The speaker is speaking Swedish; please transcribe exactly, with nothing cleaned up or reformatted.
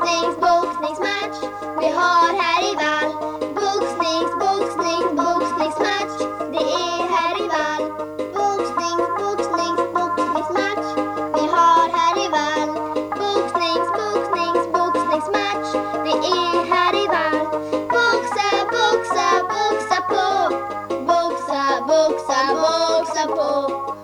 Boxnings, boxningsmatch vi har här i Vall. Boxnings, boxnings, boxningsmatch det är här i Vall. Boxnings, boxnings, boxningsmatch vi har här i Vall. Boxnings, boxnings, boxningsmatch det är här i Vall. Boxa, boxa, boxa på. Boxa, boxa, boxa på.